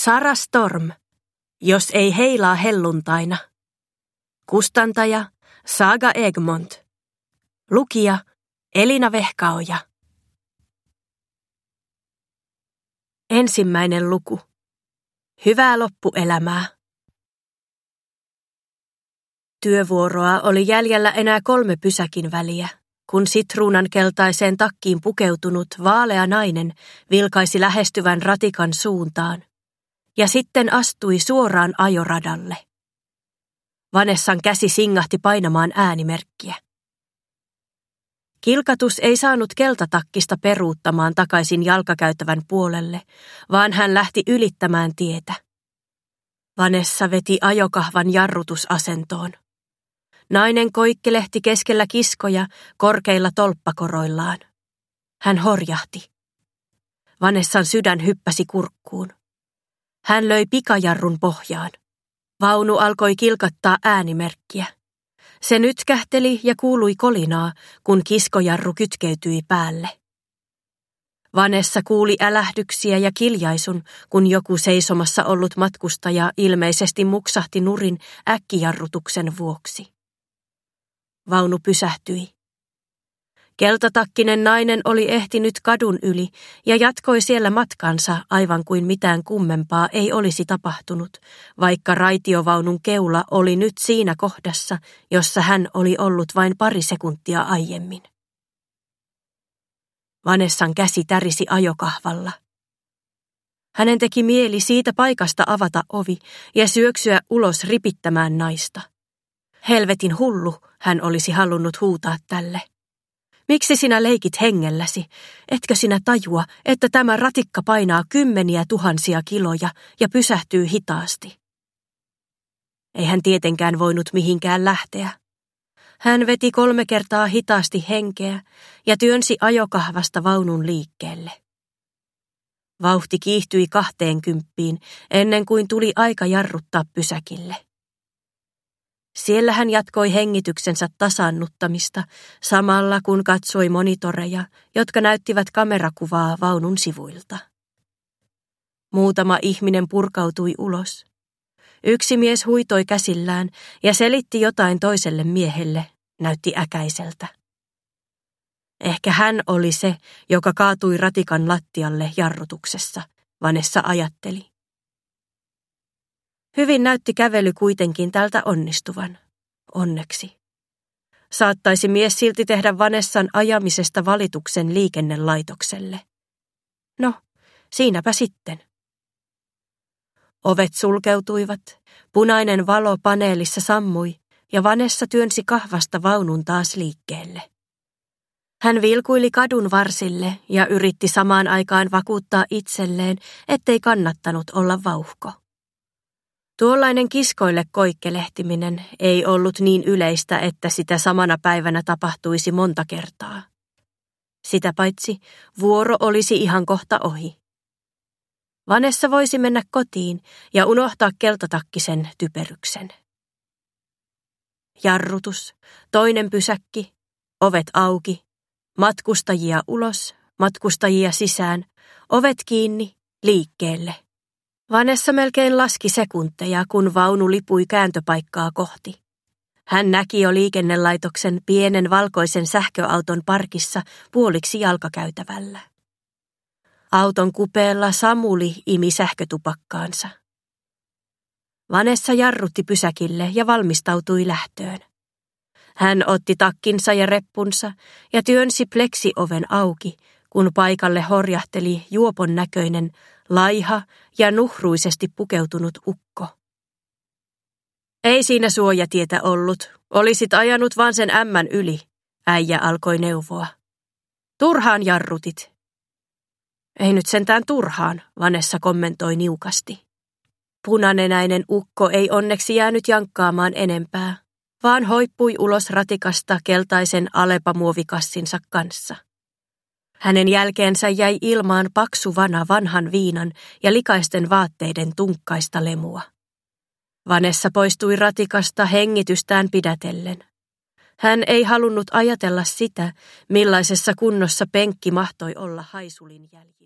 Sara Storm, jos ei heilaa helluntaina. Kustantaja Saga Egmont. Lukija Elina Vehkaoja. Ensimmäinen luku. Hyvää loppuelämää. Työvuoroa oli jäljellä enää 3 pysäkin väliä, kun sitruunan keltaiseen takkiin pukeutunut vaalea nainen vilkaisi lähestyvän ratikan suuntaan ja sitten astui suoraan ajoradalle. Vanessan käsi singahti painamaan äänimerkkiä. Kilkatus ei saanut keltatakkista peruuttamaan takaisin jalkakäytävän puolelle, vaan hän lähti ylittämään tietä. Vanessa veti ajokahvan jarrutusasentoon. Nainen koikkelehti keskellä kiskoja korkeilla tolppakoroillaan. Hän horjahti. Vanessan sydän hyppäsi kurkkuun. Hän löi pikajarrun pohjaan. Vaunu alkoi kilkattaa äänimerkkiä. Se nytkähteli ja kuului kolinaa, kun kiskojarru kytkeytyi päälle. Vanessa kuuli älähdyksiä ja kiljaisun, kun joku seisomassa ollut matkustaja ilmeisesti muksahti nurin äkkijarrutuksen vuoksi. Vaunu pysähtyi. Keltatakkinen nainen oli ehtinyt kadun yli ja jatkoi siellä matkansa aivan kuin mitään kummempaa ei olisi tapahtunut, vaikka raitiovaunun keula oli nyt siinä kohdassa, jossa hän oli ollut vain pari sekuntia aiemmin. Vanessan käsi tärisi ajokahvalla. Hänen teki mieli siitä paikasta avata ovi ja syöksyä ulos ripittämään naista. Helvetin hullu, hän olisi halunnut huutaa tälle. Miksi sinä leikit hengelläsi? Etkö sinä tajua, että tämä ratikka painaa 10 000 kiloja ja pysähtyy hitaasti? Ei hän tietenkään voinut mihinkään lähteä. Hän veti 3 kertaa hitaasti henkeä ja työnsi ajokahvasta vaunun liikkeelle. Vauhti kiihtyi 20 ennen kuin tuli aika jarruttaa pysäkille. Siellä hän jatkoi hengityksensä tasaannuttamista samalla kun katsoi monitoreja, jotka näyttivät kamerakuvaa vaunun sivuilta. Muutama ihminen purkautui ulos. Yksi mies huitoi käsillään ja selitti jotain toiselle miehelle, näytti äkäiseltä. Ehkä hän oli se, joka kaatui ratikan lattialle jarrutuksessa, Vanessa ajatteli. Hyvin näytti kävely kuitenkin tältä onnistuvan. Onneksi. Saattaisi mies silti tehdä Vanessan ajamisesta valituksen liikennelaitokselle. No, siinäpä sitten. Ovet sulkeutuivat, punainen valo paneelissa sammui ja Vanessa työnsi kahvasta vaunun taas liikkeelle. Hän vilkuili kadun varsille ja yritti samaan aikaan vakuuttaa itselleen, ettei kannattanut olla vauhko. Tuollainen kiskoille koikkelehtiminen ei ollut niin yleistä, että sitä samana päivänä tapahtuisi monta kertaa. Sitä paitsi vuoro olisi ihan kohta ohi. Vanessa voisi mennä kotiin ja unohtaa keltatakkisen typeryksen. Jarrutus, toinen pysäkki, ovet auki, matkustajia ulos, matkustajia sisään, ovet kiinni, liikkeelle. Vanessa melkein laski sekunteja, kun vaunu lipui kääntöpaikkaa kohti. Hän näki jo liikennelaitoksen pienen valkoisen sähköauton parkissa puoliksi jalkakäytävällä. Auton kupeella Samuli imi sähkötupakkaansa. Vanessa jarrutti pysäkille ja valmistautui lähtöön. Hän otti takkinsa ja reppunsa ja työnsi pleksioven auki, kun paikalle horjahteli juopon näköinen, laiha ja nuhruisesti pukeutunut ukko. Ei siinä suojatietä ollut, olisit ajanut vaan sen ämmän yli, äijä alkoi neuvoa. Turhaan jarrutit. Ei nyt sentään turhaan, Vanessa kommentoi niukasti. Punanenäinen ukko ei onneksi jäänyt jankkaamaan enempää, vaan hoippui ulos ratikasta keltaisen alepamuovikassinsa kanssa. Hänen jälkeensä jäi ilmaan paksu vana vanhan viinan ja likaisten vaatteiden tunkkaista lemua. Vanessa poistui ratikasta hengitystään pidätellen. Hän ei halunnut ajatella sitä, millaisessa kunnossa penkki mahtoi olla haisulin jäljiltä.